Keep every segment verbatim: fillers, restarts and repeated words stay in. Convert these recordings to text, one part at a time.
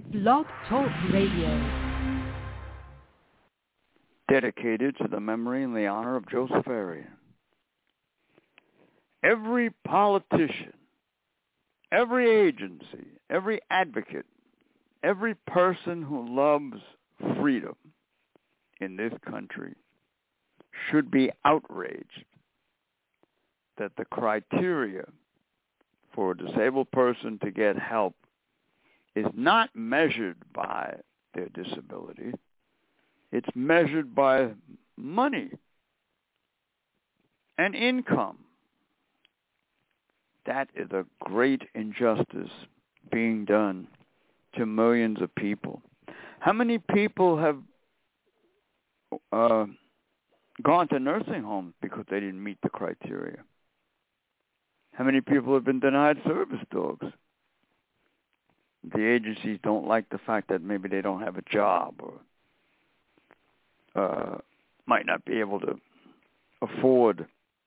Blog Talk Radio. Dedicated to the memory and the honor of Joseph Arian. Every politician, every agency, every advocate, every person who loves freedom in this country should be outraged that the criteria for a disabled person to get help is not measured by their disability. It's measured by money and income. That is a great injustice being done to millions of people. How many people have uh, gone to nursing homes because they didn't meet the criteria? How many people have been denied service dogs? The agencies don't like the fact that maybe they don't have a job or uh, might not be able to afford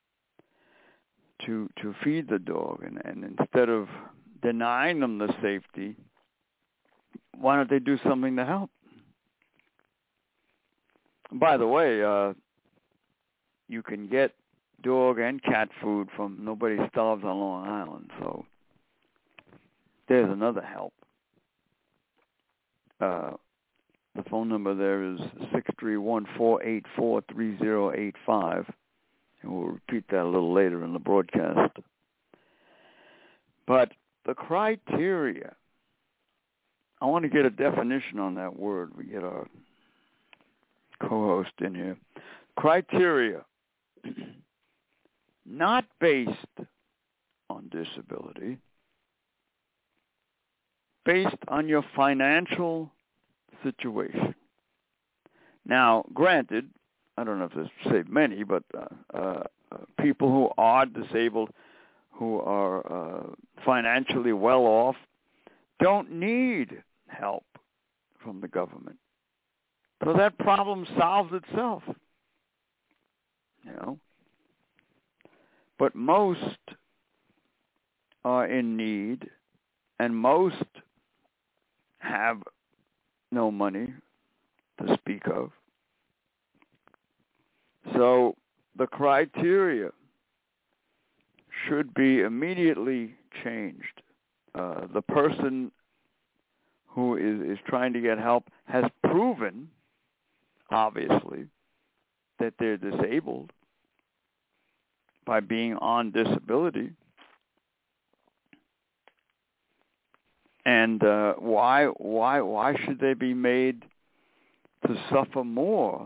to to feed the dog. And, and instead of denying them the safety, why don't they do something to help? By the way, uh, you can get dog and cat food from Nobody Starves on Long Island, so there's another help. Uh, the phone number there is six three one, four eight four, three zero eight five, and we'll repeat that a little later in the broadcast. But the criteria, I want to get a definition on that word. We get our co-host in here. Criteria, not based on disability, based on your financial situation. Now, granted, I don't know if this saved many, but uh, uh, people who are disabled, who are uh, financially well off, don't need help from the government. So that problem solves itself, you know. But most are in need, and most have no money to speak of. So the criteria should be immediately changed. Uh, the person who is, is trying to get help has proven, obviously, that they're disabled by being on disability. And uh, why why why should they be made to suffer more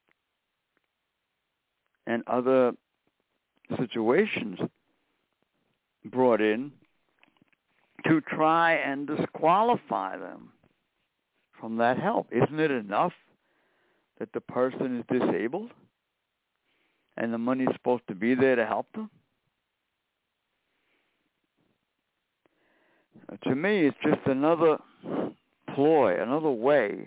and other situations brought in to try and disqualify them from that help? Isn't it enough that the person is disabled and the money is supposed to be there to help them? To me, it's just another ploy, another way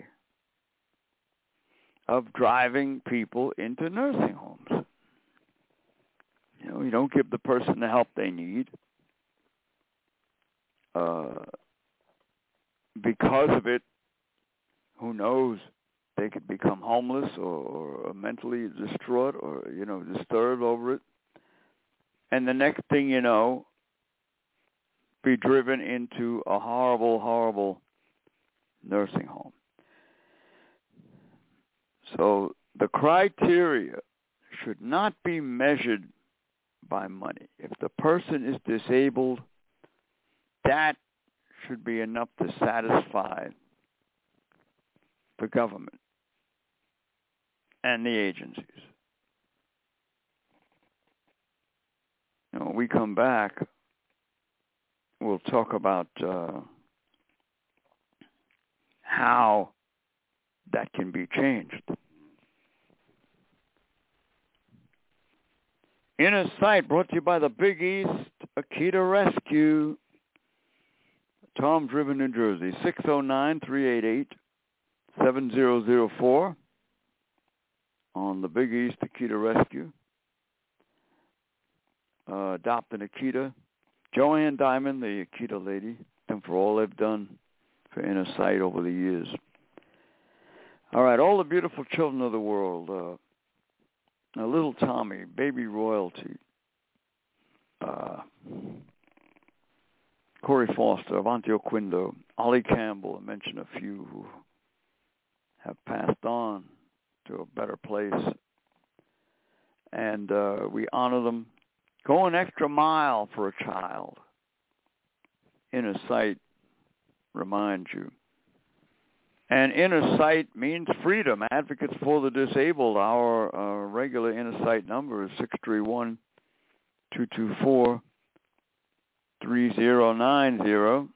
of driving people into nursing homes. You know, you don't give the person the help they need. Uh, because of it, who knows, they could become homeless or, or mentally distraught or, you know, disturbed over it. And the next thing you know, be driven into a horrible, horrible nursing home. So the criteria should not be measured by money. If the person is disabled, that should be enough to satisfy the government and the agencies. You know, when we come back, we'll talk about uh, how that can be changed. Inner Sight, brought to you by the Big East Akita Rescue. Tom's River, New Jersey, six oh nine, three eight eight, seven zero zero four on the Big East Akita Rescue. Uh, adopt an Akita. Joanne Diamond, the Akita lady, and for all they've done for Inner Sight over the years. All right, all the beautiful children of the world. Uh, uh, little Tommy, Baby Royalty, uh, Corey Foster, Avanti Oquindo, Ollie Campbell, I mentioned a few who have passed on to a better place. And uh, we honor them. Go an extra mile for a child. Inner Sight reminds you. And Inner Sight means freedom. Advocates for the Disabled. Our uh, regular Inner Sight number is six three one, two two four, three zero nine zero.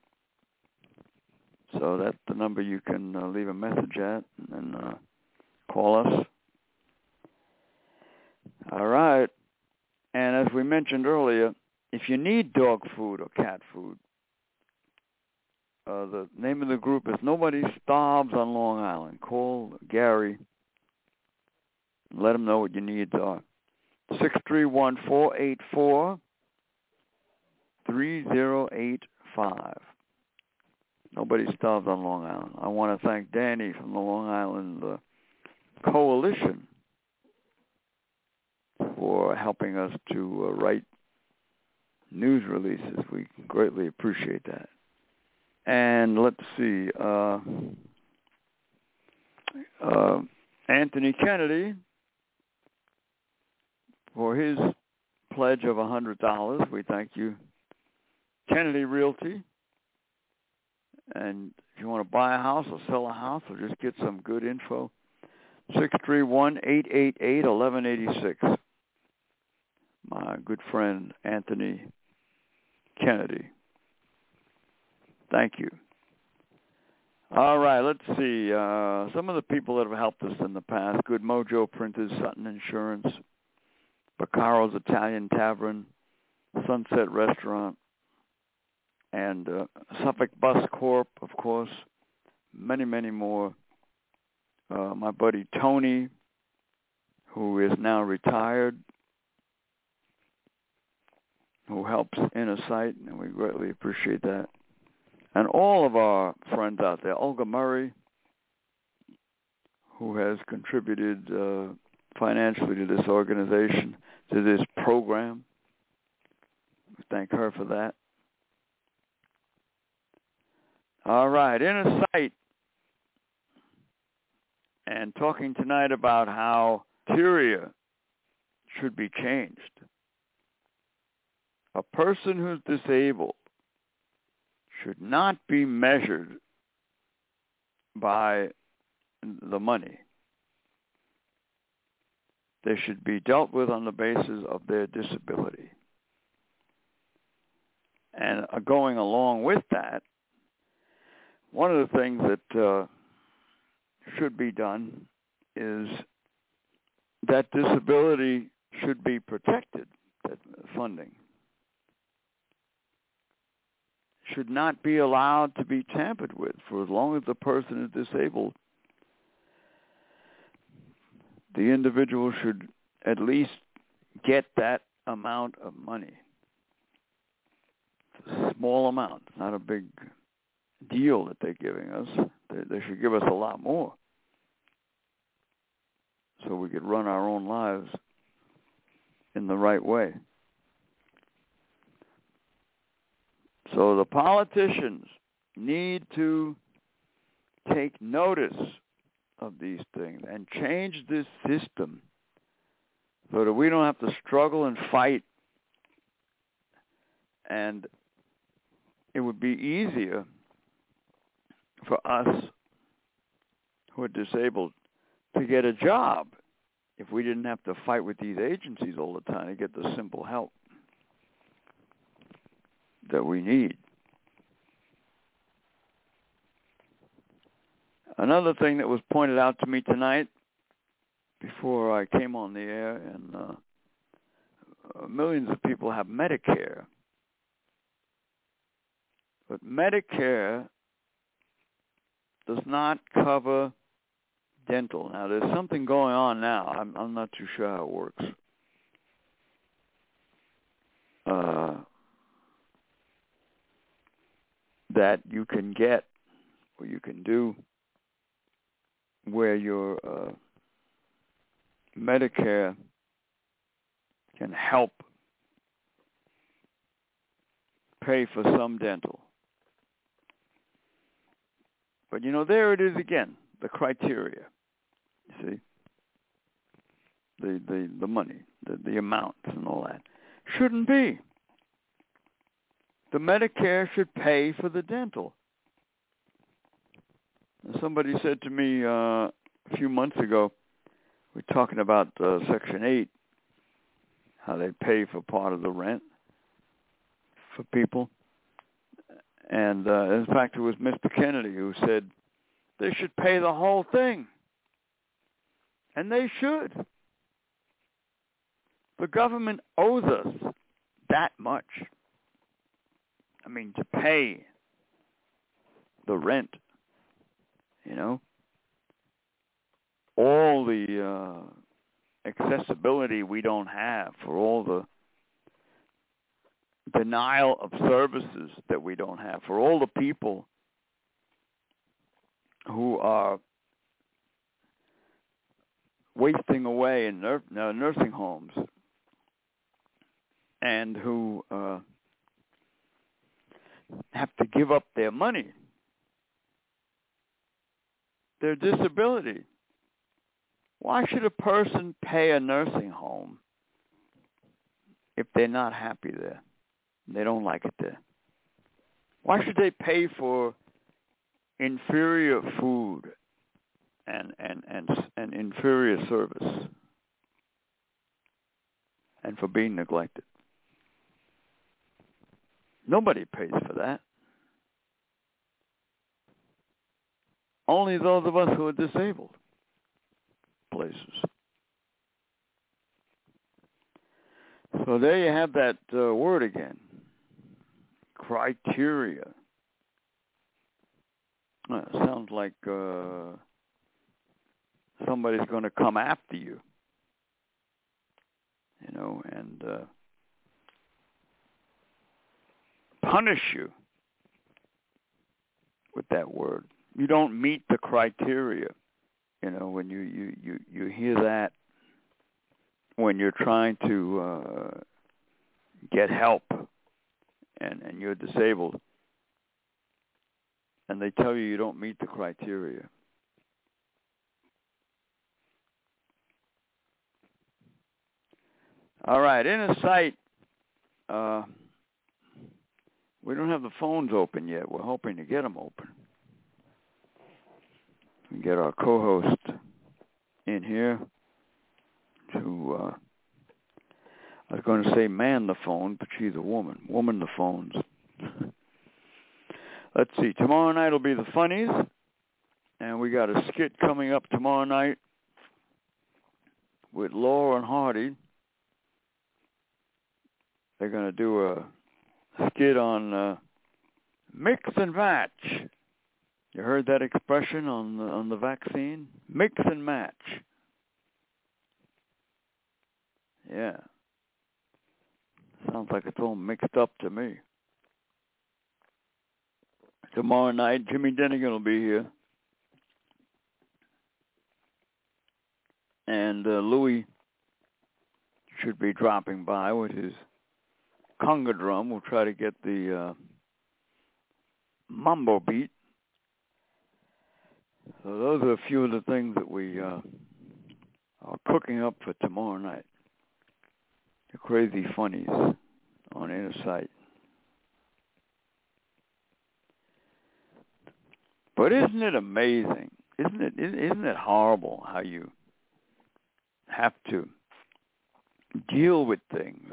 So that's the number you can uh, leave a message at and uh, call us. All right. And as we mentioned earlier, if you need dog food or cat food, uh, the name of the group is Nobody Starves on Long Island. Call Gary and let him know what your needs are. six three one, four eight four, three zero eight five. Nobody Starves on Long Island. I want to thank Danny from the Long Island uh, Coalition for helping us to uh, write news releases. We greatly appreciate that. And let's see, uh, uh, Anthony Kennedy, for his pledge of one hundred dollars, we thank you. Kennedy Realty. And if you want to buy a house or sell a house or just get some good info, six three one, eight eight eight, one one eight six. My good friend Anthony Kennedy. Thank you. All right, let's see. Uh, some of the people that have helped us in the past: Good Mojo Printers, Sutton Insurance, Baccaro's Italian Tavern, Sunset Restaurant, and uh, Suffolk Bus Corp, of course. Many, many more. Uh, my buddy Tony, who is now retired, who helps Inner Sight, and we greatly appreciate that. And all of our friends out there, Olga Murray, who has contributed uh, financially to this organization, to this program. We thank her for that. All right, Inner Sight. And talking tonight about how criteria should be changed. A person who's disabled should not be measured by the money. They should be dealt with on the basis of their disability. And uh, going along with that, one of the things that uh, should be done is that disability should be protected, that funding should not be allowed to be tampered with for as long as the person is disabled. The individual should at least get that amount of money. It's a small amount, not a big deal that they're giving us. They, they should give us a lot more so we could run our own lives in the right way. So the politicians need to take notice of these things and change this system so that we don't have to struggle and fight. And it would be easier for us who are disabled to get a job if we didn't have to fight with these agencies all the time to get the simple help that we need. Another thing that was pointed out to me tonight before I came on the air, and uh, millions of people have Medicare. But Medicare does not cover dental. Now, there's something going on now. I'm, I'm not too sure how it works. Uh, that you can get or you can do where your uh, Medicare can help pay for some dental. But, you know, there it is again, the criteria, you see, the, the, the money, the, the amounts and all that. Shouldn't be. The Medicare should pay for the dental. Somebody said to me uh, a few months ago, we're talking about uh, Section eight, how they pay for part of the rent for people. And uh, in fact, it was Mister Kennedy who said they should pay the whole thing. And they should. The government owes us that much. I mean, to pay the rent, you know, all the uh, accessibility we don't have, for all the denial of services that we don't have, for all the people who are wasting away in nur- uh, nursing homes and who uh, have to give up their money, their disability. Why should a person pay a nursing home if they're not happy there? They don't like it there. Why should they pay for inferior food and and and, and inferior service and for being neglected? Nobody pays for that. Only those of us who are disabled places. So there you have that uh, word again. Criteria. Uh, sounds like uh, somebody's going to come after you, you know, and uh, punish you with that word. You don't meet the criteria. You know, when you, you, you, you hear that, when you're trying to uh, get help and, and you're disabled, and they tell you you don't meet the criteria. All right, Inner Sight, uh, we don't have the phones open yet. We're hoping to get them open. We get our co-host in here to, uh, I was going to say man the phone, but she's a woman. Woman the phones. Let's see. Tomorrow night will be the funnies, and we got a skit coming up tomorrow night with Laura and Hardy. They're going to do a skit on uh, mix and match. You heard that expression on the, on the vaccine? Mix and match. Yeah. Sounds like it's all mixed up to me. Tomorrow night, Jimmy Dennigan will be here. And uh, Louis should be dropping by with his conga drum. We'll try to get the uh, mambo beat. So those are a few of the things that we uh, are cooking up for tomorrow night. The Crazy Funnies on Inner Sight. But isn't it amazing? Isn't it? Isn't it horrible how you have to deal with things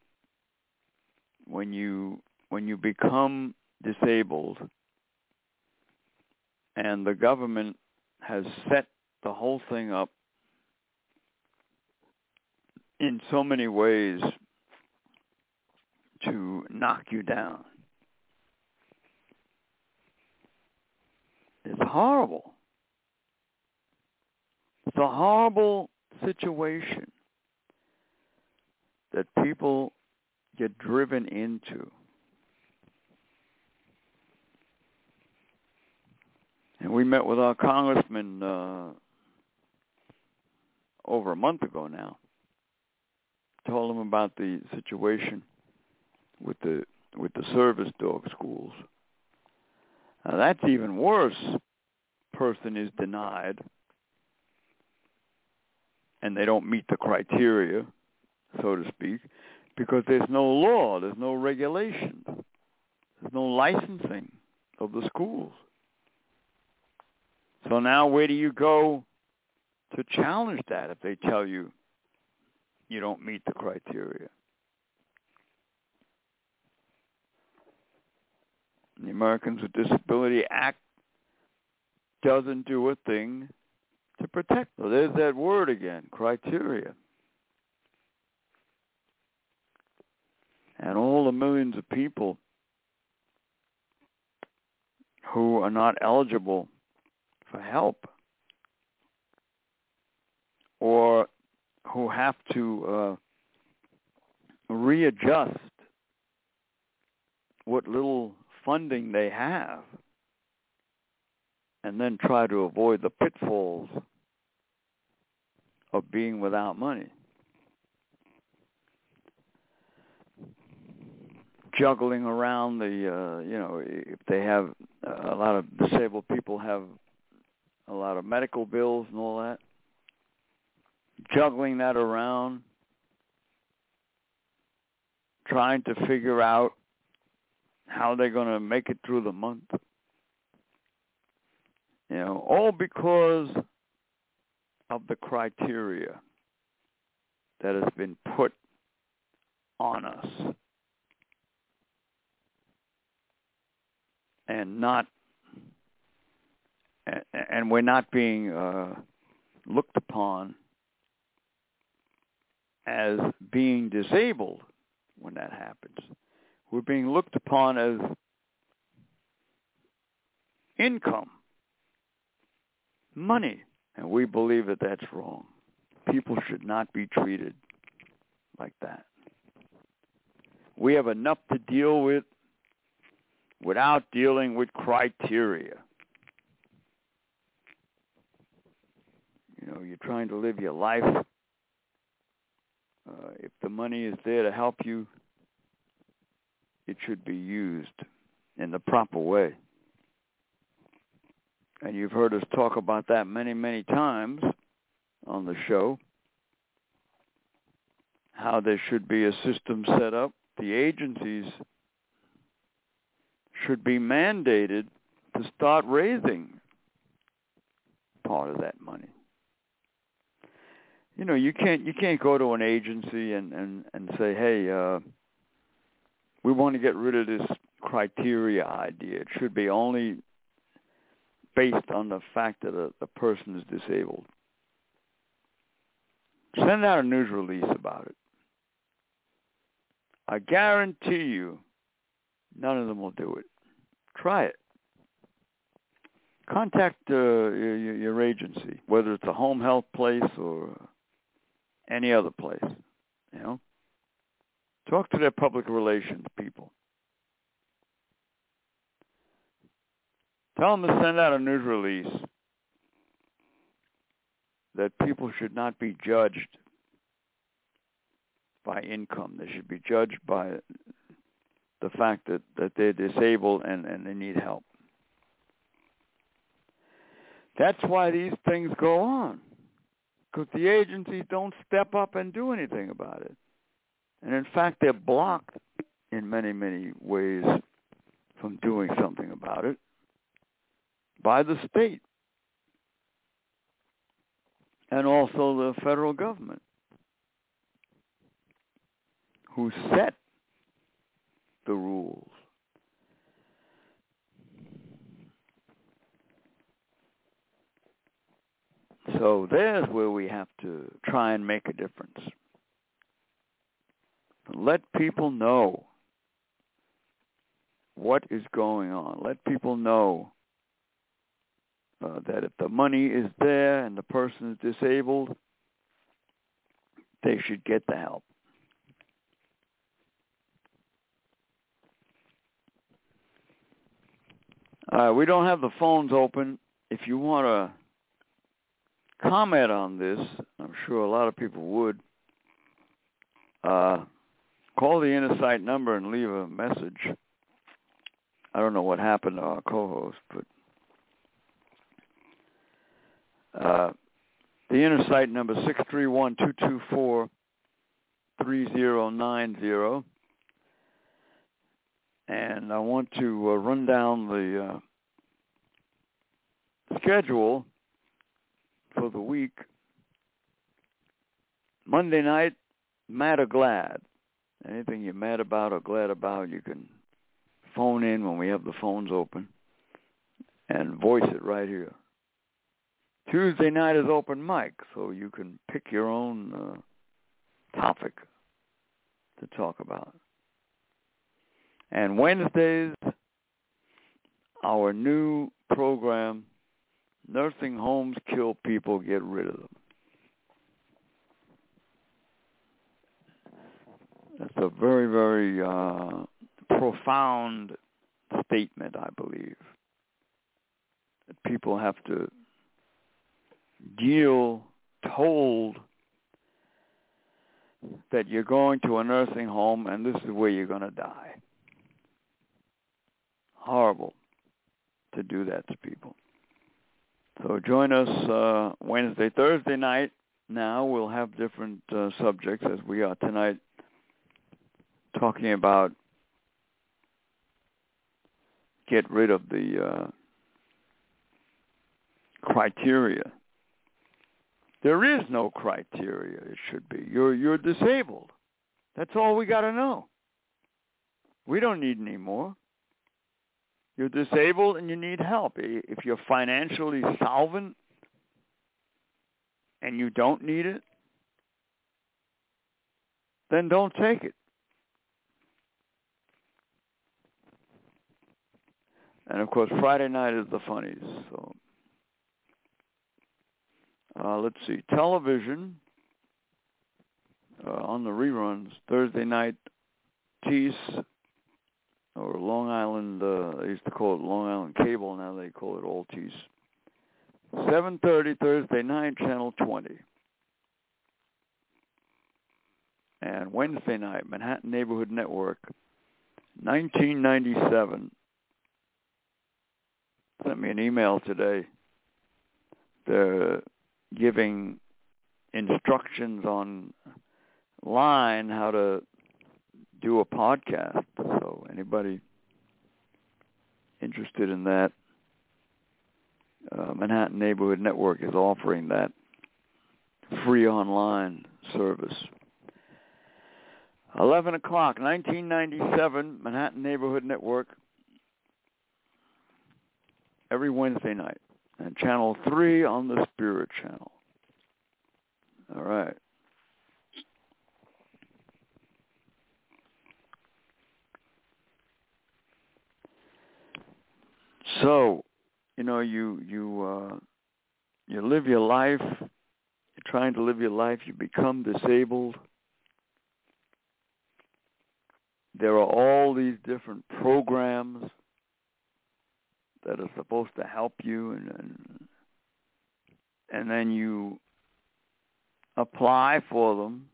when you when you become disabled, and the government has set the whole thing up in so many ways to knock you down. It's horrible. It's a horrible situation that people get driven into. And we met with our congressman uh, over a month ago now. Told him about the situation with the with the service dog schools. Now that's even worse. Person is denied, and they don't meet the criteria, so to speak, because there's no law, there's no regulation, there's no licensing of the schools. So now where do you go to challenge that if they tell you you don't meet the criteria? The Americans with Disability Act doesn't do a thing to protect them. So there's that word again, criteria. And all the millions of people who are not eligible for help or who have to uh, readjust what little funding they have and then try to avoid the pitfalls of being without money. Juggling around the, uh, you know, if they have uh, a lot of disabled people have a lot of medical bills and all that, juggling that around, trying to figure out how they're going to make it through the month. You know, all because of the criteria that has been put on us. And not, and we're not being uh, looked upon as being disabled when that happens. We're being looked upon as income, money, and we believe that that's wrong. People should not be treated like that. We have enough to deal with without dealing with criteria. You know, you're trying to live your life. Uh, if the money is there to help you, it should be used in the proper way. And you've heard us talk about that many, many times on the show, how there should be a system set up. The agencies should be mandated to start raising part of that money. You know, you can't you can't go to an agency and, and, and say, hey, uh, we want to get rid of this criteria idea. It should be only based on the fact that a, a person is disabled. Send out a news release about it. I guarantee you none of them will do it. Try it. Contact uh, your, your agency, whether it's a home health place or any other place. You know, talk to their public relations people. Tell them to send out a news release that people should not be judged by income. They should be judged by the fact that, that they're disabled and, and they need help. That's why these things go on, because the agencies don't step up and do anything about it. And in fact, they're blocked in many, many ways from doing something about it by the state and also the federal government, who set the rules. So there's where we have to try and make a difference. Let people know what is going on. Let people know uh, that if the money is there and the person is disabled, they should get the help. Uh, we don't have the phones open. if you want to comment on this, I'm sure a lot of people would, uh, call the Inner Sight number and leave a message. I don't know what happened to our co-host, but uh, the Inner Sight number six three one, two two four, three zero nine zero. And I want to uh, run down the uh, schedule for the week. Monday night, mad or glad. Anything you're mad about or glad about, you can phone in when we have the phones open and voice it right here. Tuesday night is open mic, so you can pick your own uh, topic to talk about. And Wednesdays, our new program, Nursing Homes Kill People, Get Rid of Them. That's a very, very uh, profound statement, I believe. That people have to deal, told that you're going to a nursing home and this is where you're going to die. Horrible to do that to people. So join us uh, Wednesday, Thursday night. Now we'll have different uh, subjects as we are tonight, talking about get rid of the uh, criteria. There is no criteria, it should be. You're you're disabled. That's all we got to know. We don't need any more. You're disabled and you need help. If you're financially solvent and you don't need it, then don't take it. And, of course, Friday night is the funnies. So, uh, let's see. Television uh, on the reruns, Thursday night, Tease, or Long Island, uh, they used to call it Long Island Cable, now they call it Altice. seven thirty Thursday night, Channel twenty. And Wednesday night, Manhattan Neighborhood Network, nineteen ninety-seven. Sent me an email today. They're giving instructions online how to do a podcast. So anybody interested in that, uh, Manhattan Neighborhood Network is offering that free online service. eleven o'clock, nineteen ninety-seven, Manhattan Neighborhood Network, every Wednesday night. And Channel three on the Spirit Channel. All right. So, you know, you you uh, you live your life. You're trying to live your life. You become disabled. There are all these different programs that are supposed to help you, and and, and then you apply for them,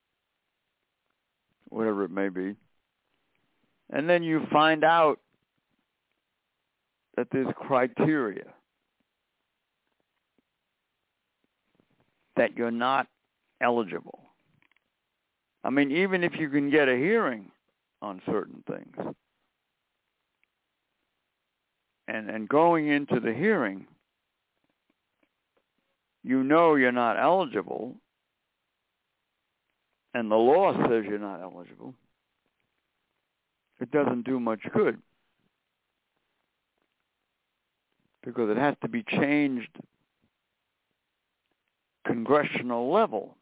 whatever it may be, and then you find out that there's criteria that you're not eligible. I mean, even if you can get a hearing on certain things, and and going into the hearing, you know you're not eligible, and the law says you're not eligible, it doesn't do much good, because it has to be changed congressional level.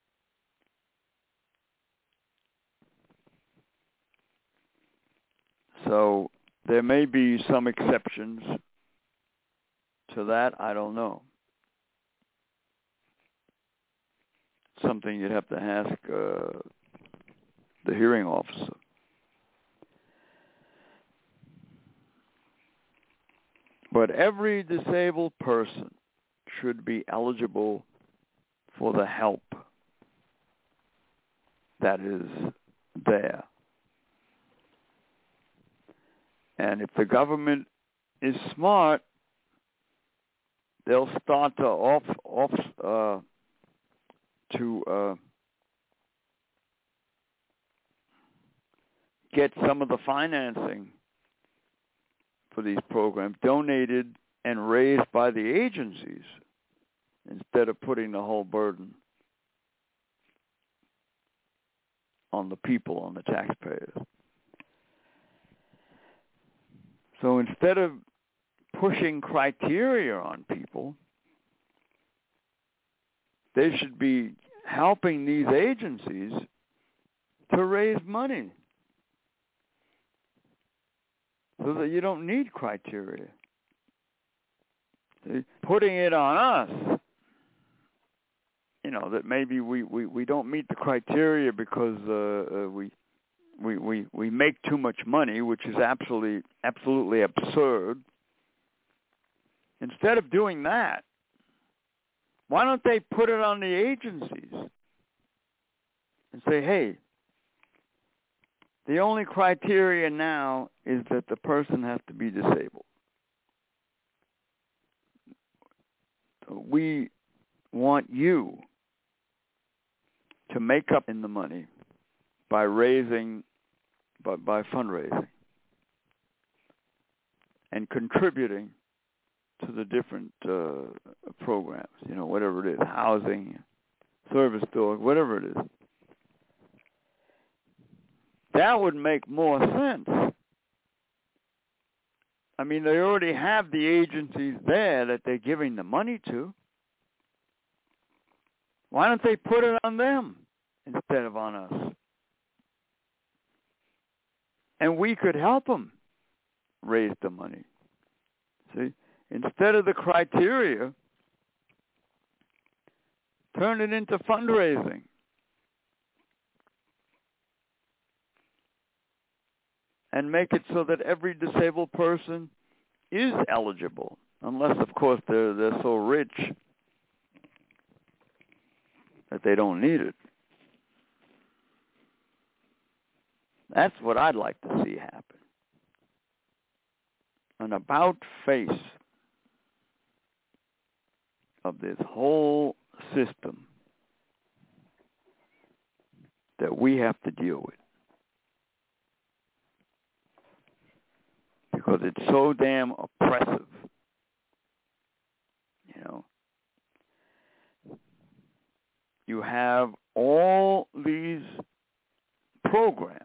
So there may be some exceptions to that. I don't know. Something you'd have to ask uh, the hearing officer. But every disabled person should be eligible for the help that is there. And if the government is smart, they'll start to off off uh, to uh, get some of the financing for these programs donated and raised by the agencies instead of putting the whole burden on the people, on the taxpayers. So instead of pushing criteria on people, they should be helping these agencies to raise money so that you don't need criteria. See, putting it on us, you know, that maybe we, we, we don't meet the criteria because uh, uh, we we we we make too much money, which is absolutely absolutely absurd. Instead of doing that, why don't they put it on the agencies and say, hey, the only criteria now is that the person has to be disabled. We want you to make up in the money by raising, by, by fundraising and contributing to the different uh, programs, you know, whatever it is, housing, service dog, whatever it is. That would make more sense. I mean, they already have the agencies there that they're giving the money to. Why don't they put it on them instead of on us? And we could help them raise the money. See? Instead of the criteria, turn it into fundraising. And make it so that every disabled person is eligible, unless, of course, they're they're so rich that they don't need it. That's what I'd like to see happen. An about face of this whole system that we have to deal with. Because it's so damn oppressive. You know, you have all these programs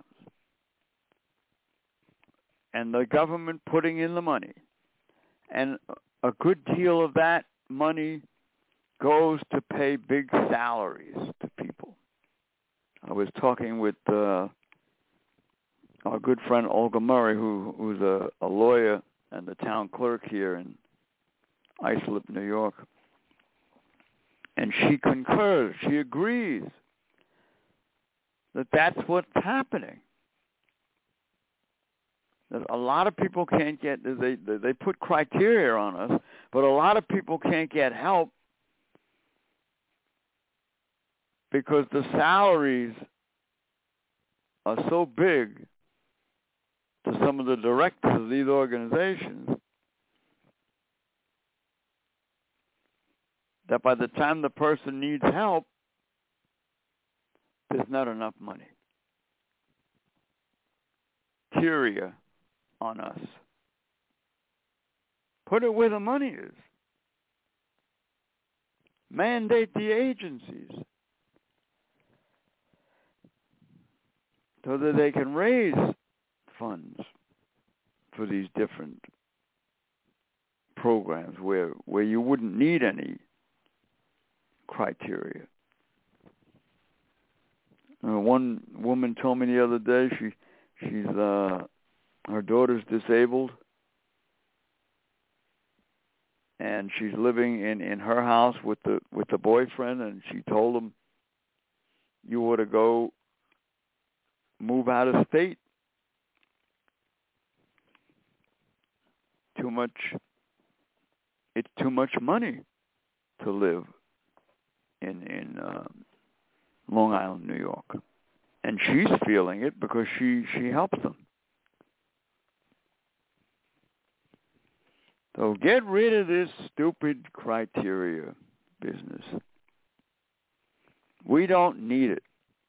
and the government putting in the money. And a good deal of that money goes to pay big salaries to people. I was talking with uh, our good friend Olga Murray, who who's a, a lawyer and the town clerk here in Islip, New York. And she concurs, she agrees that that's what's happening. That a lot of people can't get, they, they put criteria on us, but a lot of people can't get help because the salaries are so big to some of the directors of these organizations that by the time the person needs help, there's not enough money. Criteria on us. Put it where the money is. Mandate the agencies so that they can raise funds for these different programs where where you wouldn't need any criteria. Uh, one woman told me the other day she she's uh, her daughter's disabled and she's living in, in her house with the with the boyfriend, and she told him, you ought to go move out of state. Too much it's too much money to live in in uh, Long Island, New York, and she's feeling it because she she helps them. So get rid of this stupid criteria business. We don't need it.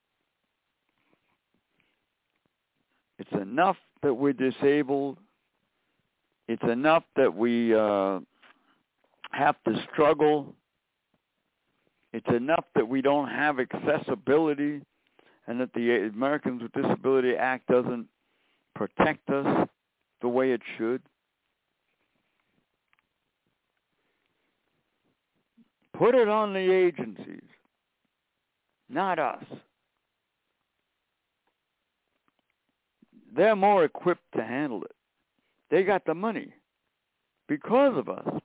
It's enough that we're disabled. It's enough that we uh, have to struggle. It's enough that we don't have accessibility and that the Americans with Disability Act doesn't protect us the way it should. Put it on the agencies, not us. They're more equipped to handle it. They got the money because of us.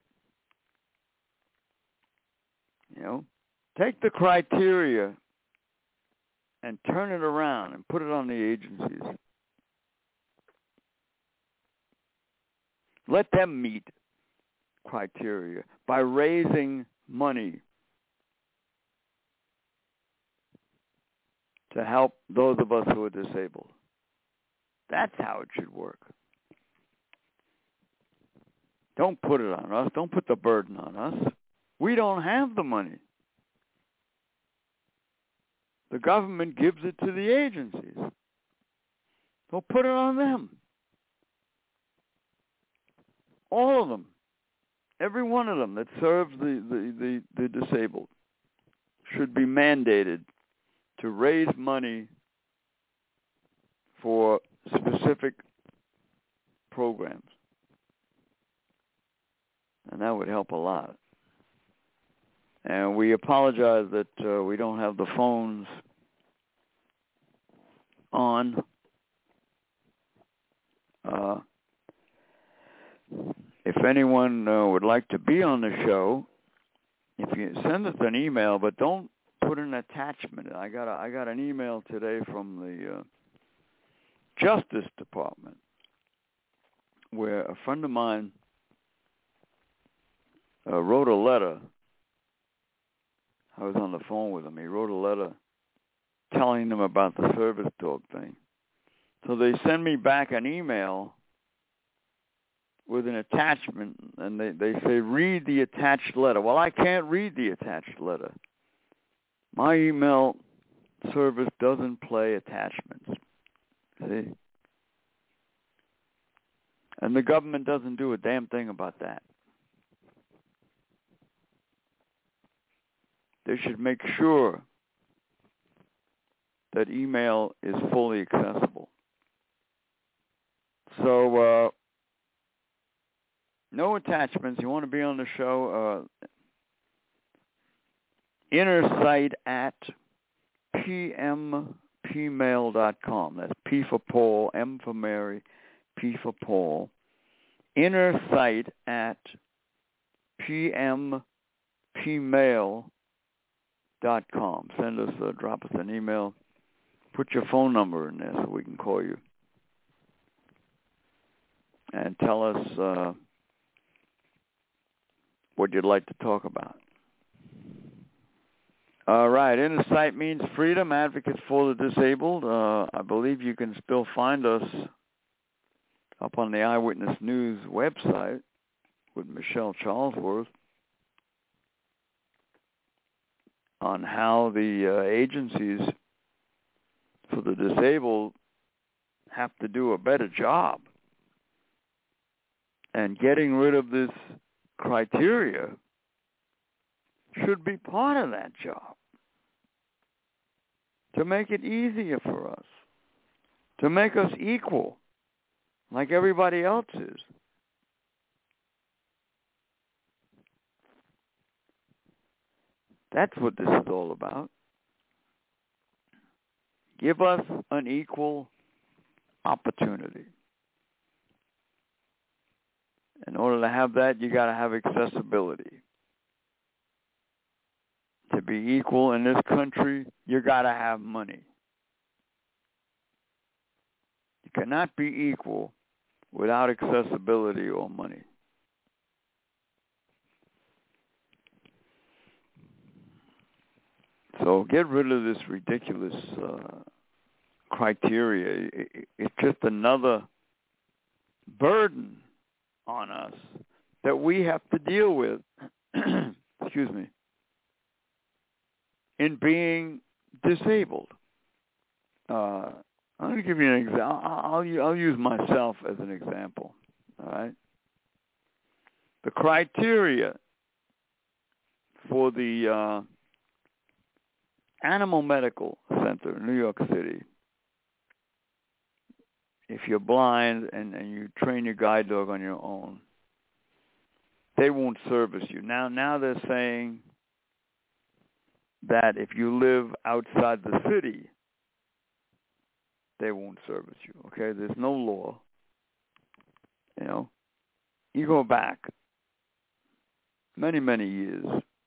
You know, take the criteria and turn it around and put it on the agencies. Let them meet criteria by raising money to help those of us who are disabled. That's how it should work. Don't put it on us. Don't put the burden on us. We don't have the money. The government gives it to the agencies. So put it on them. All of them. Every one of them that serves the, the, the, the disabled should be mandated to raise money for specific programs. And that would help a lot. And we apologize that uh, we don't have the phones on. Uh, if anyone uh, would like to be on the show, if you send us an email, but don't put an attachment. I got a, I got an email today from the uh, Justice Department where a friend of mine uh, wrote a letter. I was on the phone with him. He wrote a letter telling them about the service dog thing. So they send me back an email with an attachment, and they, they say, read the attached letter. Well, I can't read the attached letter. My email service doesn't play attachments. See? And the government doesn't do a damn thing about that. They should make sure that email is fully accessible. So, uh, no attachments. You want to be on the show? Uh, inner site at p m p mail dot com. That's P for Paul, M for Mary, P for Paul. Inner site at p m p mail dot com. Send us, uh, drop us an email. Put your phone number in there so we can call you. And tell us uh, what you'd like to talk about. All right. Inner Sight means freedom, advocates for the disabled. Uh, I believe you can still find us up on the Eyewitness News website with Michelle Charlesworth on how the uh, agencies for the disabled have to do a better job. And getting rid of this criteria should be part of that job. To make it easier for us. To make us equal, like everybody else is. That's what this is all about. Give us an equal opportunity. In order to have that, you got to have accessibility. To be equal in this country, you got to have money. You cannot be equal without accessibility or money. So get rid of this ridiculous uh, criteria. It, it's just another burden on us that we have to deal with, excuse me, in being disabled. Uh, I'm going to give you an example. I'll, I'll use myself as an example, all right? The criteria for the uh, Animal Medical Center in New York City, if you're blind and, and you train your guide dog on your own, they won't service you. Now, now they're saying that if you live outside the city, they won't service you, okay? There's no law. You know, you go back many, many years,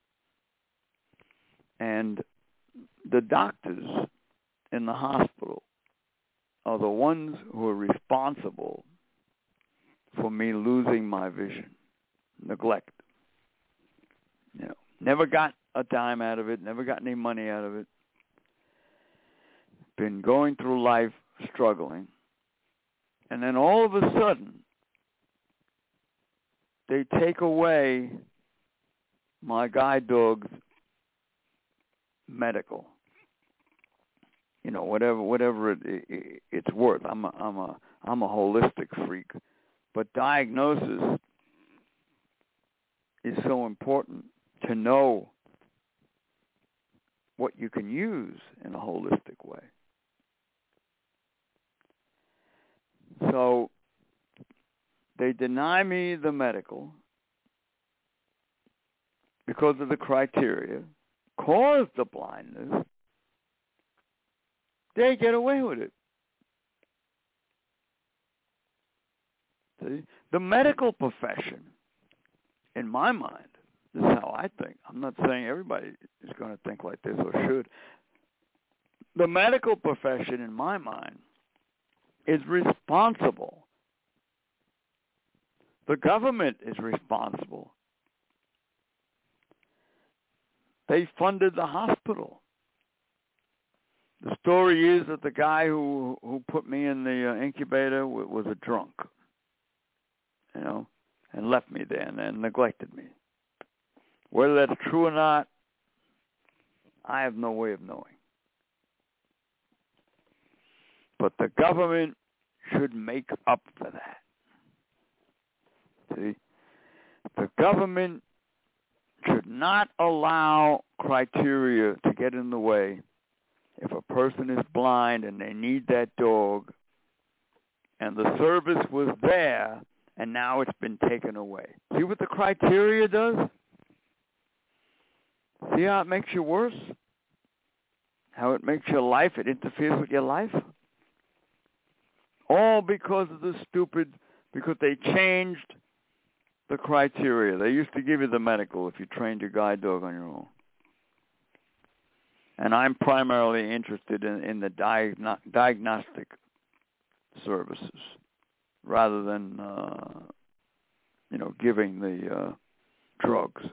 and the doctors in the hospital are the ones who are responsible for me losing my vision. Neglect. You know, never got a dime out of it, never got any money out of it. Been going through life struggling. And then all of a sudden, they take away my guide dog's medical. You know, whatever whatever it, it, it's worth. I'm a, I'm a I'm a holistic freak, but diagnosis is so important to know what you can use in a holistic way. So they deny me the medical because of the criteria, cause the blindness. They get away with it. See? The medical profession, in my mind, this is how I think. I'm not saying everybody is going to think like this or should. The medical profession, in my mind, is responsible. The government is responsible. They funded the hospital. The story is that the guy who who put me in the uh, incubator w- was a drunk, you know, and left me there and, and neglected me. Whether that's true or not, I have no way of knowing. But the government should make up for that. See? The government should not allow criteria to get in the way. If a person is blind and they need that dog, and the service was there, and now it's been taken away. See what the criteria does? See how it makes you worse? How it makes your life, it interferes with your life? All because of the stupid, because they changed the criteria. They used to give you the medical if you trained your guide dog on your own. And I'm primarily interested in, in the diagno- diagnostic services rather than, uh, you know, giving the uh, drugs.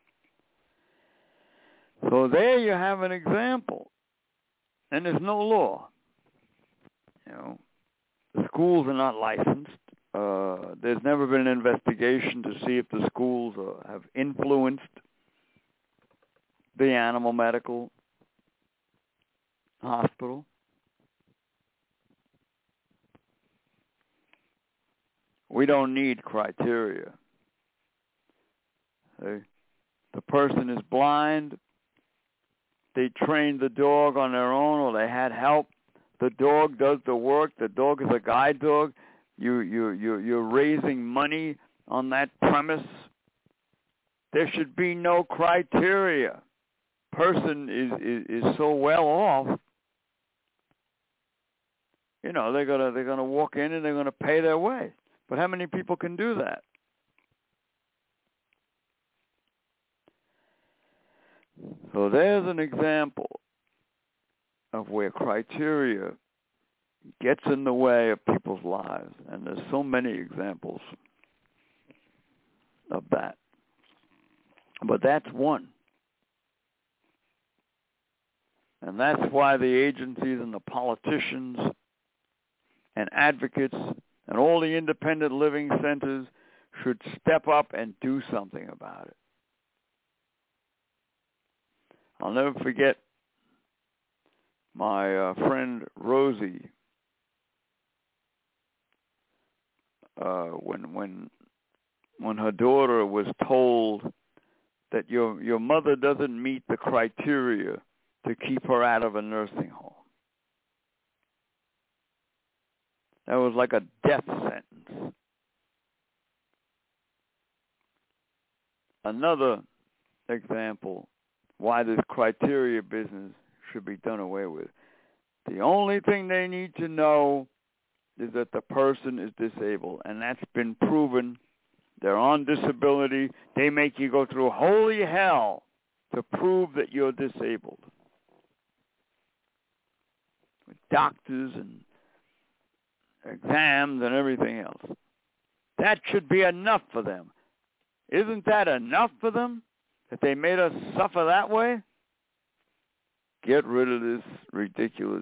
So there you have an example. And there's no law. You know, the schools are not licensed. Uh, there's never been an investigation to see if the schools uh, have influenced the animal medical hospital. We don't need criteria. Okay? The person is blind. They trained the dog on their own, or they had help. The dog does the work. The dog is a guide dog. You you you you're raising money on that premise. There should be no criteria. Person is is, is so well off. You know, they're gonna they're gonna walk in and they're gonna pay their way. But how many people can do that? So there's an example of where criteria gets in the way of people's lives, and there's so many examples of that. But that's one. And that's why the agencies and the politicians and advocates and all the independent living centers should step up and do something about it. I'll never forget my uh, friend Rosie uh, when when when her daughter was told that your your mother doesn't meet the criteria to keep her out of a nursing home. That was like a death sentence. Another example why this criteria business should be done away with. The only thing they need to know is that the person is disabled, and that's been proven. They're on disability. They make you go through holy hell to prove that you're disabled. With doctors and exams and everything else. That should be enough for them. Isn't that enough for them? That they made us suffer that way? Get rid of this ridiculous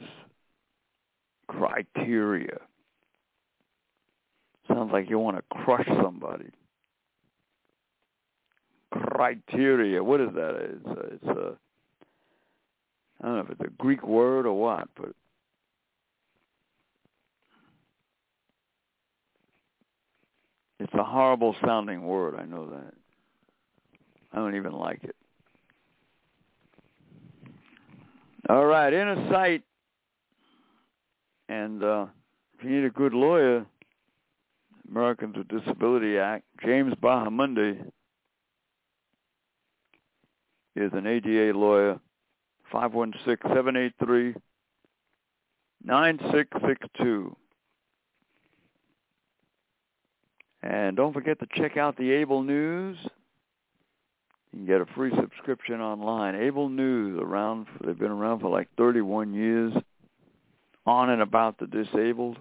criteria. Sounds like you want to crush somebody. Criteria. What is that? It's a, it's a, I don't know if it's a Greek word or what, but it's a horrible sounding word. I know that. I don't even like it. All right, Inner Sight. And uh, if you need a good lawyer, Americans with Disability Act, James Bahamundi is an A D A lawyer, five one six, seven eight three, nine six six two. And don't forget to check out the Able News. You can get a free subscription online. Able News, around, they've been around for like thirty-one years, on and about the disabled.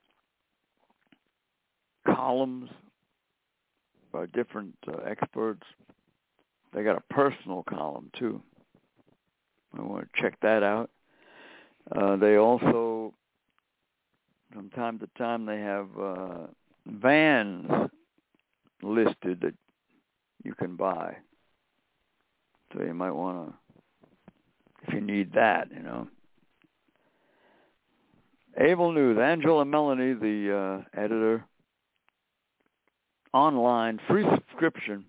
Columns by different uh, experts. They got a personal column, too. I want to check that out. Uh, they also, from time to time, they have uh, vans listed that you can buy. So you might want to, if you need that, you know. Able News, Angela Melanie, the uh, editor, online, free subscription.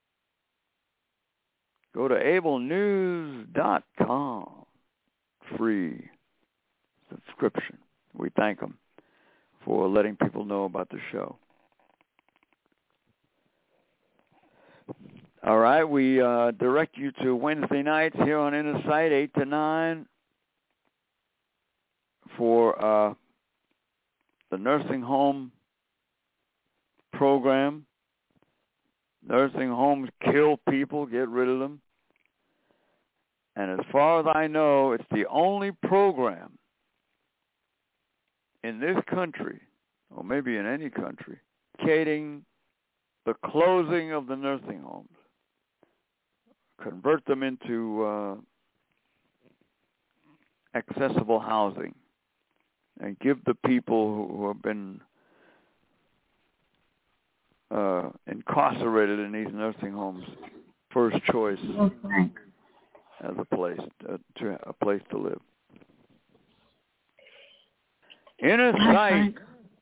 Go to able news dot com, free subscription. We thank them for letting people know about the show. All right, we uh, direct you to Wednesday nights here on Inner Sight, eight to nine, for uh, the nursing home program. Nursing homes kill people, get rid of them. And as far as I know, it's the only program in this country, or maybe in any country, advocating the closing of the nursing homes. Convert them into uh, accessible housing and give the people who, who have been uh, incarcerated in these nursing homes first choice Okay. as a place uh, to a place to live. Inner Sight.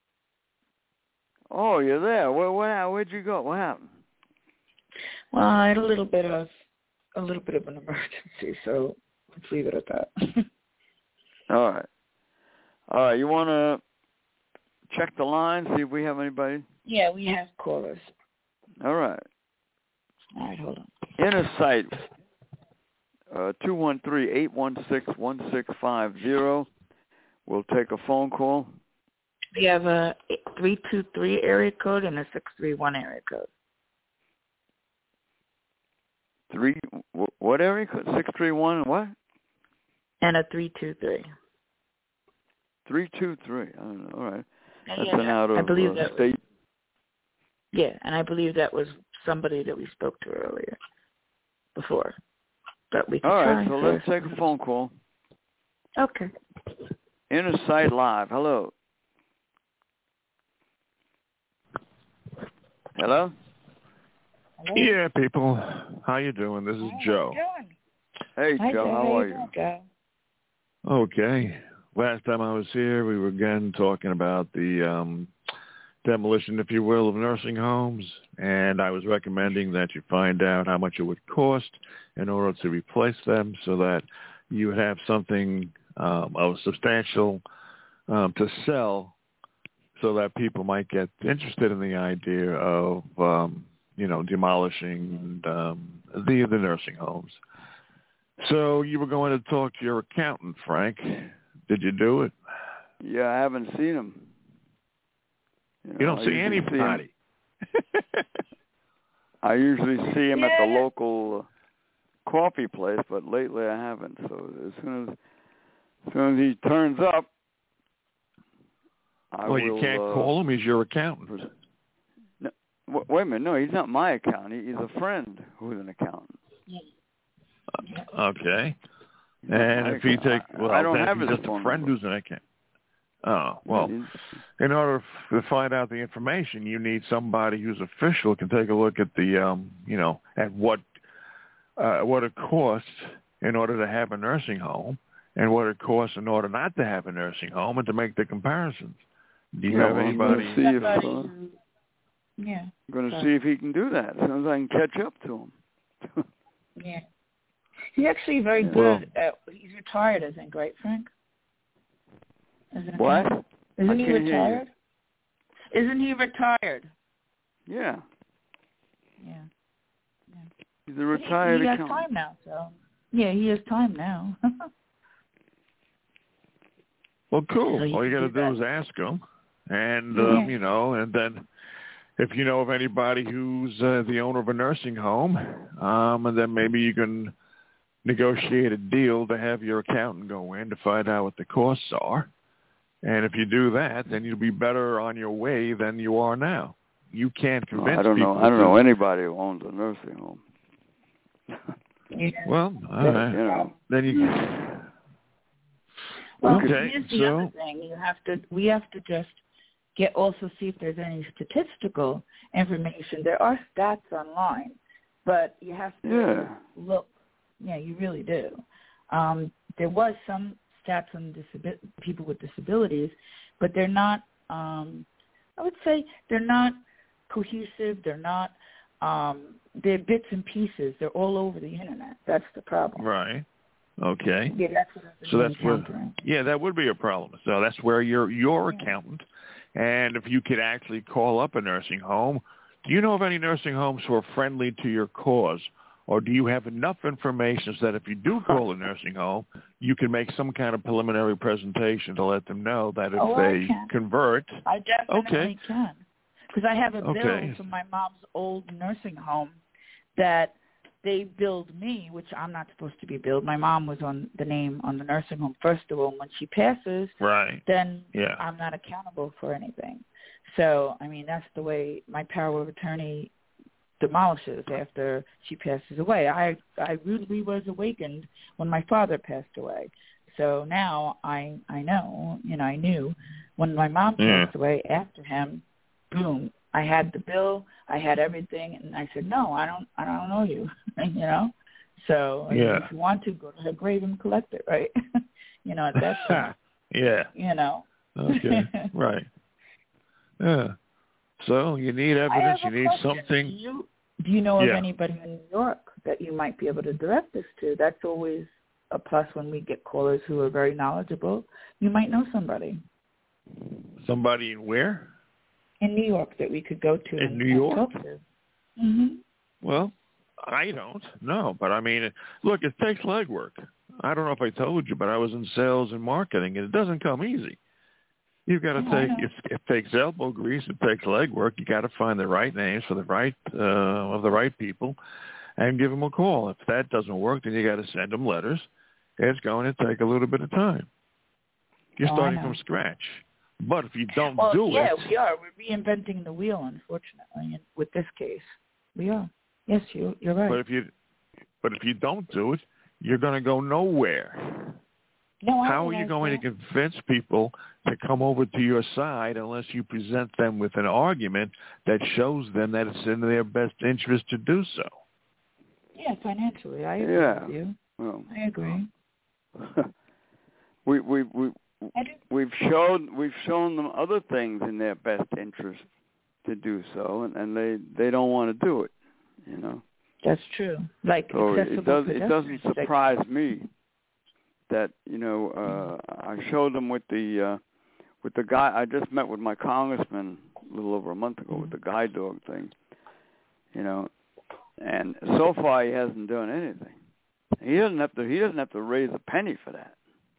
Oh, you're there. Where, where, where'd you go? What happened? Well, I had a little bit of a little bit of an emergency, so let's leave it at that. All right. All right. You want to check the line, see if we have anybody? Yeah, we have callers. All right. All right, hold on. Inner Sight, uh, two one three, eight one six, one six five zero. We'll take a phone call. We have a three two three area code and a six three one area code. Three, what area code? six three one and what? And a three two three. three two three. I don't know. All right. That's yeah, an out of I believe uh, that state. Was, yeah, and I believe that was somebody that we spoke to earlier, before. But we could All try right, so first. let's take a phone call. Okay. Inner Sight Live. Hello. Hello? Hello? Yeah, people. How you doing? This is Hi, Joe. How you doing? Hey, Hi, Joe. How are you? Doing, Joe? Okay. Last time I was here, we were again talking about the um, demolition, if you will, of nursing homes, and I was recommending that you find out how much it would cost in order to replace them so that you would have something um, of substantial um, to sell so that people might get interested in the idea of, um, you know, demolishing um, the, the nursing homes. So you were going to talk to your accountant, Frank. Did you do it? Yeah, I haven't seen him. You, know, You don't I see usually anybody. See I usually see him yeah. at the local uh, coffee place, but lately I haven't. So as soon as, as soon as he turns up, I well, will... you can't uh, call him. He's your accountant. No, w- wait a minute. No, he's not my accountant. He's a friend who's an accountant. Uh, okay. He's And if he take, well, I don't then have if he's his just phone a friend number. who's an accountant. Oh, well, in order f- to find out the information, you need somebody who's official can take a look at the, um, you know, at what uh, what it costs in order to have a nursing home and what it costs in order not to have a nursing home and to make the comparisons. Do you Yeah, have well, I'm anybody? gonna see if, Somebody uh, who, yeah. I'm going to So, see if he can do that as soon as I can catch up to him. yeah. He's actually very Yeah. good at, he's retired, I think, right, Frank? As an What? accountant? Isn't I he can't hear you. retired? Isn't he retired? Yeah, Yeah. yeah. he's a retired he, he has accountant. time now, so. Yeah, he has time now. Well, cool. So you All you got can to do do that. is ask him, and Yeah. um, you know, and then if you know of anybody who's uh, the owner of a nursing home, um, and then maybe you can negotiate a deal to have your accountant go in to find out what the costs are. And if you do that, then you'll be better on your way than you are now. You can't Well, convince I don't people. know. I don't to, know anybody who owns a nursing home. Yeah. Well, all But, right. you know. Then you. Well, Okay, here's the so- other thing. You have to. We have to just get also see if there's any statistical information. There are stats online, but you have to Yeah. look. Yeah, you really do. Um, there was some stats on disabi- people with disabilities, but they're not. Um, I would say they're not cohesive. They're not. Um, they're bits and pieces. They're all over the internet. That's the problem. Right. Okay. Yeah, that's what I've been So that's where, encountering. yeah, that would be a problem. So that's where you're your Yeah. accountant, and if you could actually call up a nursing home, do you know of any nursing homes who are friendly to your cause, or do you have enough information so that if you do call a nursing home, you can make some kind of preliminary presentation to let them know that if Oh, I they can. convert, I definitely okay, can. Because I have a Okay. bill from my mom's old nursing home that they billed me, which I'm not supposed to be billed. My mom was on the name on the nursing home. First of all, when she passes, right, then yeah, I'm not accountable for anything. So, I mean, that's the way my power of attorney demolishes after she passes away. I I rudely was awakened when my father passed away. So now I I know, you know, I knew when my mom Yeah. passed away after him, boom, I had the bill, I had everything, and I said, no, I don't I don't know you, you know. So I mean, Yeah. if you want to, go to her grave and collect it, right? you know, at that point, yeah, you know. okay, right, yeah. So you need I evidence, have you a need question. something. Do you, do you know of Yeah. anybody in New York that you might be able to direct this to? That's always a plus when we get callers who are very knowledgeable. You might know somebody Somebody in where? in New York that we could go to In and, New and York? talk to. Mm-hmm. Well, I don't know, but I mean, look, it takes legwork. I don't know if I told you, but I was in sales and marketing, and it doesn't come easy. You've got to Oh, I take, know. it, it takes elbow grease, it takes legwork. You got to find the right names for the right, uh, of the right people and give them a call. If that doesn't work, then you got to send them letters. It's going to take a little bit of time. You're Oh, I starting know. from scratch. But if you don't Well, do yeah, it, we are. We're reinventing the wheel, unfortunately, and with this case. We are. Yes, you, you're right. but if you, but if you don't do it, you're going to go nowhere. No, I How are you going that. to convince people to come over to your side unless you present them with an argument that shows them that it's in their best interest to do so? Yeah, financially, I agree yeah. with you. Well, I agree. we we we we've shown we've shown them other things in their best interest to do so, and, and they they don't want to do it. You know. That's true. Like so accessible it does it pedestrians, doesn't surprise me that, you know, uh, I showed them with the uh, with the guy. I just met with my congressman a little over a month ago with the guide dog thing, you know, and so far he hasn't done anything. He doesn't have to. He doesn't have to raise a penny for that.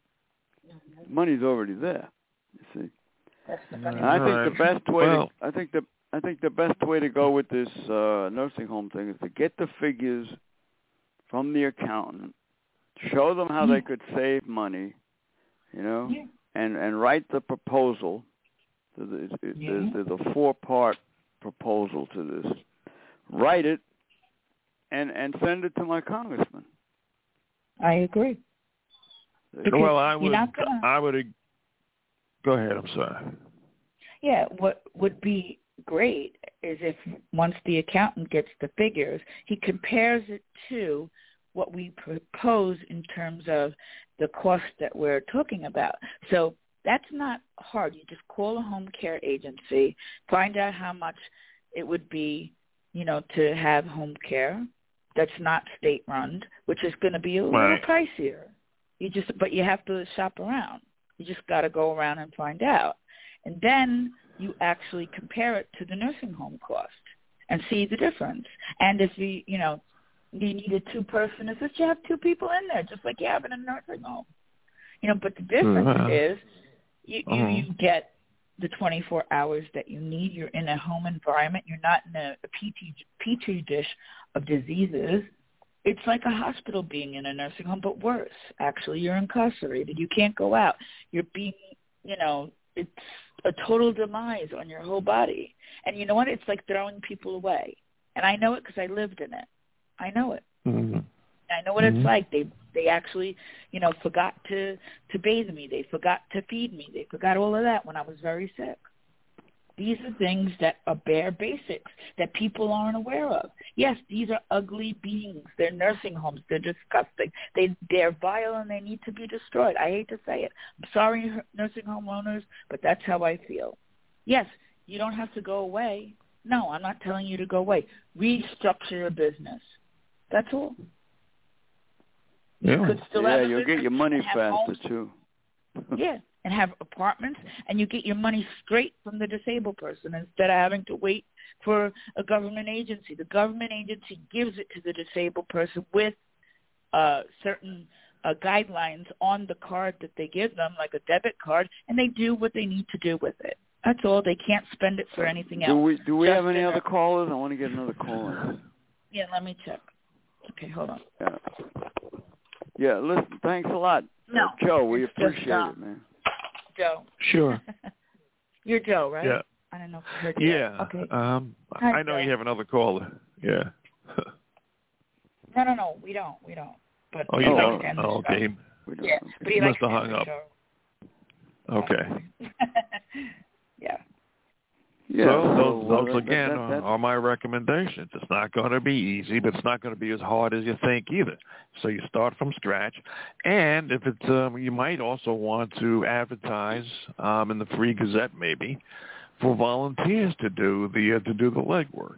Money's already there. You see. That's the And funny I part. think the best way. Well, to, I think the. I think the best way to go with this uh, nursing home thing is to get the figures from the accountant. Show them how yeah. they could save money, you know, yeah. and, and write the proposal. There's, yeah. there's a four-part proposal to this. Write it and, and send it to my congressman. I agree. Because well, I would, not gonna, I would. Go ahead. I'm sorry. Yeah, what would be great is if once the accountant gets the figures, he compares it to what we propose in terms of the cost that we're talking about. So that's not hard. You just call a home care agency, find out how much it would be, you know, to have home care that's not state-run, which is going to be a little Right. pricier. You just, but you have to shop around. You just got to go around and find out. And then you actually compare it to the nursing home cost and see the difference. And if you, you know, you need a two-person assist, you have two people in there, just like you have in a nursing home. You know, but the difference Uh-huh. is you, you, Uh-huh. you get the twenty-four hours that you need. You're in a home environment. You're not in a, a petri, petri dish of diseases. It's like a hospital being in a nursing home, but worse. Actually, you're incarcerated. You can't go out. You're being, you know, it's a total demise on your whole body. And you know what? It's like throwing people away. And I know it because I lived in it. I know it. Mm-hmm. I know what mm-hmm. it's like. They they actually, you know, forgot to, to bathe me. They forgot to feed me. They forgot all of that when I was very sick. These are things that are bare basics that people aren't aware of. Yes, these are ugly beings. They're nursing homes. They're disgusting. They, they're vile and they need to be destroyed. I hate to say it. I'm sorry, nursing home owners, but that's how I feel. Yes, you don't have to go away. No, I'm not telling you to go away. Restructure your business. That's all. Yeah. You could still yeah, have a you'll business get your money and have faster, homes. too. Yeah, and have apartments, and you get your money straight from the disabled person instead of having to wait for a government agency. The government agency gives it to the disabled person with uh, certain uh, guidelines on the card that they give them, like a debit card, and they do what they need to do with it. That's all. They can't spend it for anything Do else. we do we Just have any in other a- callers? I want to get another call in. Yeah, let me check. Okay, hold on. Yeah. Yeah, listen, thanks a lot. No, uh, Joe, we it's just, appreciate uh, it, man. Joe. Sure. You're Joe, right? Yeah. I don't know if I heard you. Yeah. Okay. Um, Hi, I know Joe. you have another caller. Yeah. No, no, no, we don't. We don't. But Oh, he you Oh, likes don't? to end the Oh, show. okay. We don't, Yeah, okay. but he Must likes to have end hung the up. show. Okay. Yeah. Yeah, so so, those, well, those that- again that- are, that's- are my recommendations. It's not going to be easy, but it's not going to be as hard as you think either. So you start from scratch, and if it's, um, you might also want to advertise um, in the Free Gazette maybe for volunteers to do the uh, to do the legwork.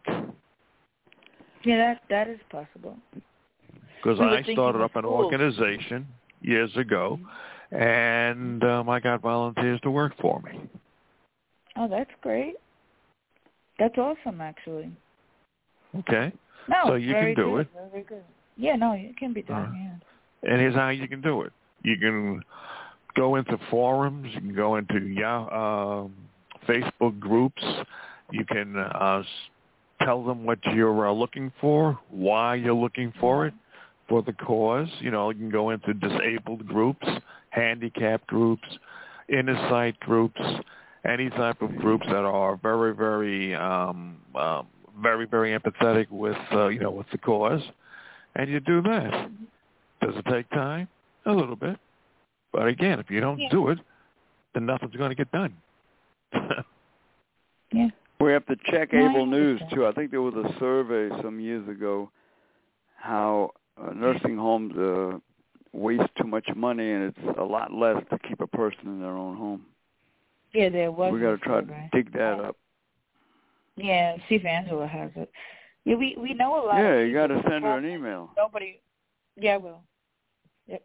Yeah, that that is possible. Because We were I thinking started of up an schools. organization years ago, and um, I got volunteers to work for me. Oh, that's great. That's awesome, actually. Okay. No, So you very can do good, it. Very good. Yeah, no, it can be done. Uh, yeah. And here's how you can do it. You can go into forums. You can go into Yahoo, um, Facebook groups. You can uh, tell them what you're uh, looking for, why you're looking for it, for the cause. You know, you can go into disabled groups, handicap groups, inner sight groups, any type of groups that are very, very, um, um, very, very empathetic with, uh, you know, with the cause, and you do that. Does it take time? A little bit. But again, if you don't Yeah. do it, then nothing's going to get done. Yeah. We have to check No, I Able News, understand. too. I think there was a survey some years ago how uh, nursing homes uh, waste too much money, and it's a lot less to keep a person in their own home. Yeah, there was. We got to a try survey. to dig that up. Yeah, see if Angela has it. Yeah, we we know a lot. Yeah, of you got people. to send her an email. Nobody. Yeah, I will. Yep.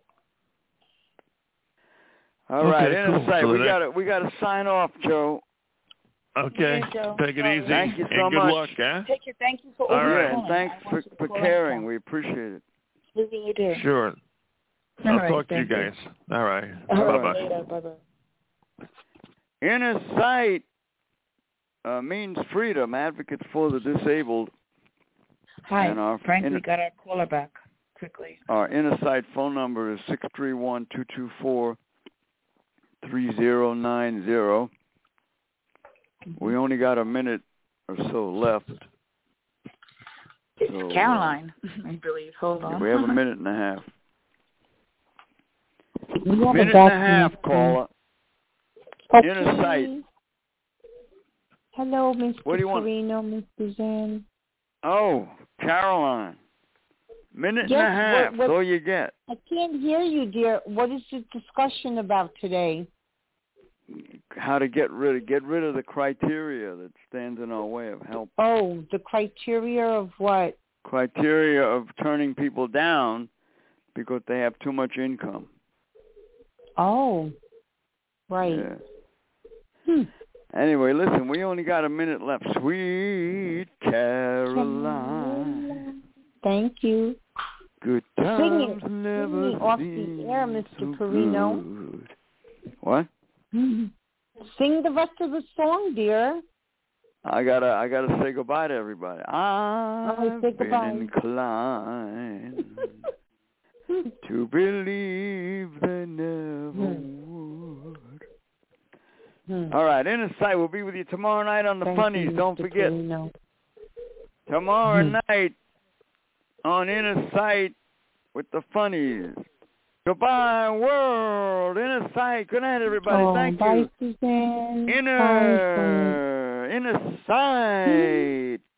All right, Okay, in cool. sight. So we the got to we got to sign off, Joe. Okay, Yeah, Joe. take it Sorry. easy. Thank you so and good much. luck, huh? Take care. Thank you for All always right. Yeah, and calling. thanks I for, want you to for call caring. anytime. We appreciate it. Everything you do. Sure. All I'll right, talk to you thank you. guys. All right. All right, Bye-bye. later. Bye-bye. Inner Sight uh, means freedom, advocates for the disabled. Hi, And our Frank, inner- we got our caller back quickly. Our Inner Sight phone number is six three one, two two four, three zero nine zero. We only got a minute or so left. It's So, uh, Caroline, I believe. Hold on. we have a minute and a half. We have Minute a and a back half, meeting. caller. Okay. Inner Sight. Hello, Mister What do you want? Carino, Miss Suzanne. Oh, Caroline. Minute Yes, and a half. what- what- That's all you get. I can't hear you, dear. What is the discussion about today? How to get rid of get rid of the criteria that stands in our way of help. Oh, the criteria of what? Criteria of turning people down because they have too much income. Oh, right. Yeah. Hmm. Anyway, listen, we only got a minute left. Sweet Caroline. Thank you. Good Sing times it. never Sing it off the seem air, Mister so Carino. good. What? Sing the rest of the song, dear. I gotta, I gotta say goodbye to everybody. I've say been goodbye. inclined to believe they never would. Hmm. All right, Inner Sight will be with you tomorrow night on the Thank Funnies. you, Don't Mister forget, Carino. tomorrow Hmm. night on Inner Sight with the Funnies. Goodbye, world. Inner Sight. Good night, everybody. Oh, Thank bye, you. Suzanne. Inner, Bye, Inner Sight.